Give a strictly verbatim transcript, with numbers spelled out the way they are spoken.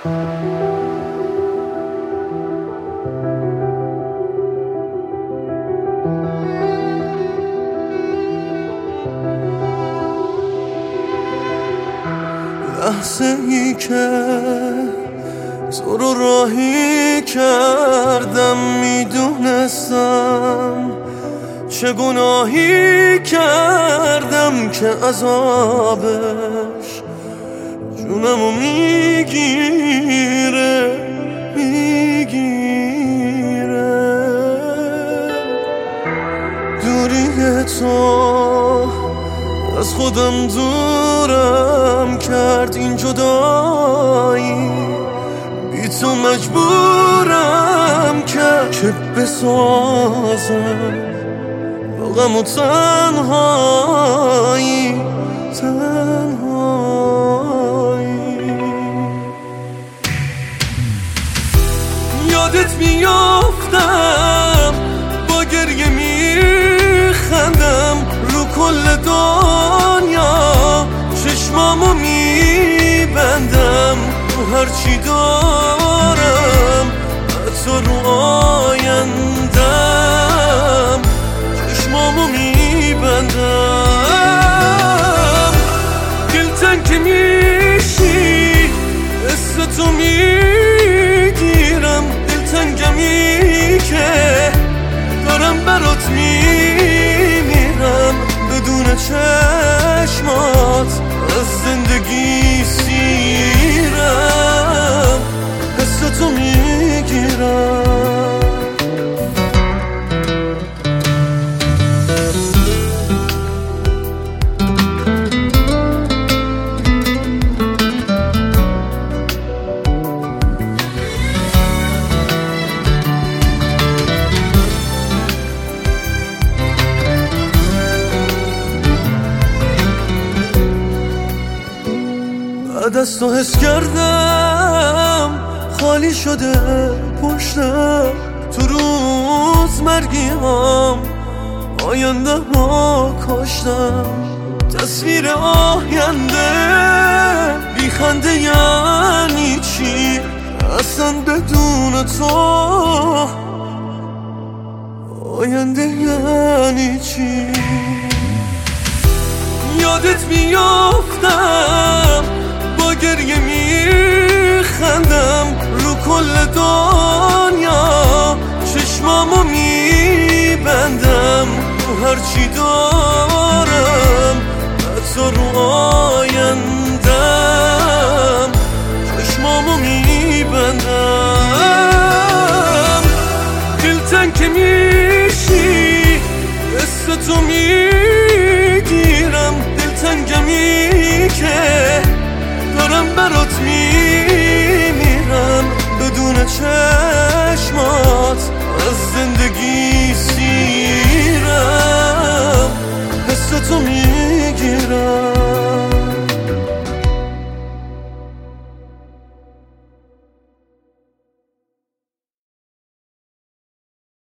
لحظه ای که تو رو راهی کردم میدونستم چه گناهی کردم که عذابش جونمو میگیره میگیره. دوری تو از خودم دورم کرد، این جدایی بی تو مجبورم کرد که بسازم با غم و تنهایی تنهایی. یادت میافتم با گریه میخندم رو کل دنیا، چشمامو میبندم رو هرچی دارم حتی رو آیندم، چشمامو میبندم. دلتنگ که میشی حس تو میگیرم، دلتنگمی که دارم برات میمیرم، بدون چشمات از زندگی سیرم، حس تو میگیرم. بعد از تو حس کردم خالی شده پشتم، تو روز مرگیام آینده ها کاشتم. تصویر آینده بی خنده یعنی چی اصلا بدون تو؟ آینده یعنی چی؟ یادت میافتم با گریه میخندم رو کل دنیا، چشمامو میبندم رو هرچی دارم حتی رو آیندم، چشمامو میبندم. دلتنگ که میشی حس تو میگیرم، دلتنگمی که دارم برات میمیرم، بدون چشمات از زندگی سیرم، حس تو میگیرم.